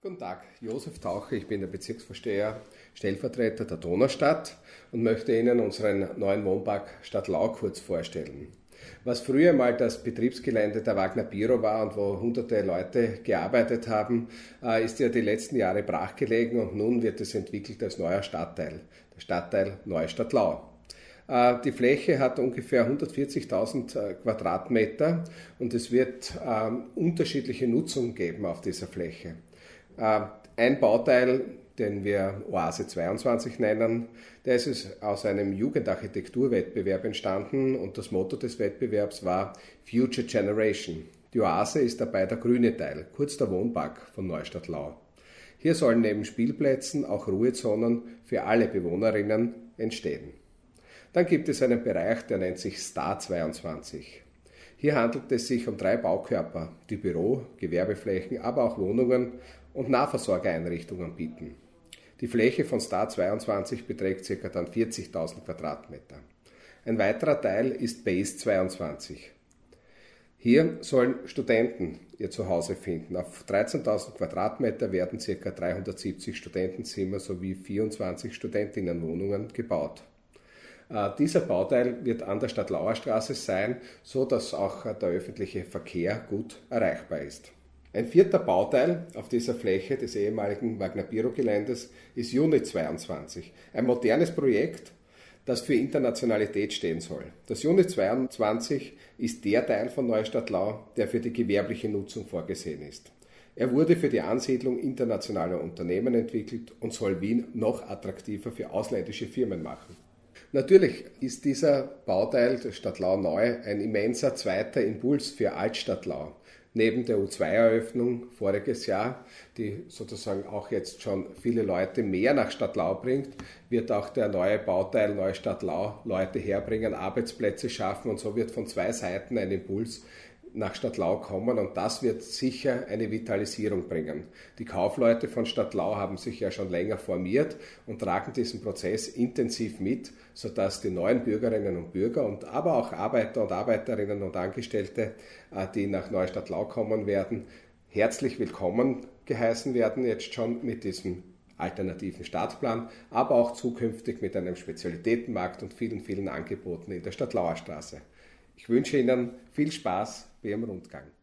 Guten Tag, Josef Taucher, ich bin der Bezirksvorsteher, Stellvertreter der Donaustadt und möchte Ihnen unseren neuen Wohnpark Stadtlau kurz vorstellen. Was früher mal das Betriebsgelände der Wagner Biro war und wo hunderte Leute gearbeitet haben, ist ja die letzten Jahre brachgelegen und nun wird es entwickelt als neuer Stadtteil, der Stadtteil Neustadt-Lau. Die Fläche hat ungefähr 140.000 Quadratmeter und es wird unterschiedliche Nutzung geben auf dieser Fläche. Ein Bauteil, den wir Oase 22 nennen, der ist aus einem Jugendarchitekturwettbewerb entstanden und das Motto des Wettbewerbs war Future Generation. Die Oase ist dabei der grüne Teil, kurz der Wohnpark von Neustadt-Lau. Hier sollen neben Spielplätzen auch Ruhezonen für alle Bewohnerinnen entstehen. Dann gibt es einen Bereich, der nennt sich Star 22. Hier handelt es sich um 3 Baukörper, die Büro-, Gewerbeflächen, aber auch Wohnungen und Nahversorgereinrichtungen bieten. Die Fläche von Star 22 beträgt ca. dann 40.000 Quadratmeter. Ein weiterer Teil ist Base 22. Hier sollen Studenten ihr Zuhause finden. Auf 13.000 Quadratmeter werden ca. 370 Studentenzimmer sowie 24 Studentinnenwohnungen gebaut. Dieser Bauteil wird an der Stadtlauer Straße sein, so dass auch der öffentliche Verkehr gut erreichbar ist. Ein 4. Bauteil auf dieser Fläche des ehemaligen Wagner Biro Geländes ist Unit 22, ein modernes Projekt, das für Internationalität stehen soll. Das Unit 22 ist der Teil von Neustadt-Lau, der für die gewerbliche Nutzung vorgesehen ist. Er wurde für die Ansiedlung internationaler Unternehmen entwickelt und soll Wien noch attraktiver für ausländische Firmen machen. Natürlich ist dieser Bauteil der Stadtlau neu ein immenser zweiter Impuls für Altstadtlau. Neben der U2-Eröffnung voriges Jahr, die sozusagen auch jetzt schon viele Leute mehr nach Stadtlau bringt, wird auch der neue Bauteil Neustadt-Lau Leute herbringen, Arbeitsplätze schaffen und so wird von 2 Seiten ein Impuls nach Stadtlau kommen und das wird sicher eine Vitalisierung bringen. Die Kaufleute von Stadtlau haben sich ja schon länger formiert und tragen diesen Prozess intensiv mit, sodass die neuen Bürgerinnen und Bürger und aber auch Arbeiter und Arbeiterinnen und Angestellte, die nach Neustadt-Lau kommen werden, herzlich willkommen geheißen werden, jetzt schon mit diesem alternativen Stadtplan, aber auch zukünftig mit einem Spezialitätenmarkt und vielen, vielen Angeboten in der Stadtlauer Straße. Ich wünsche Ihnen viel Spaß beim Rundgang.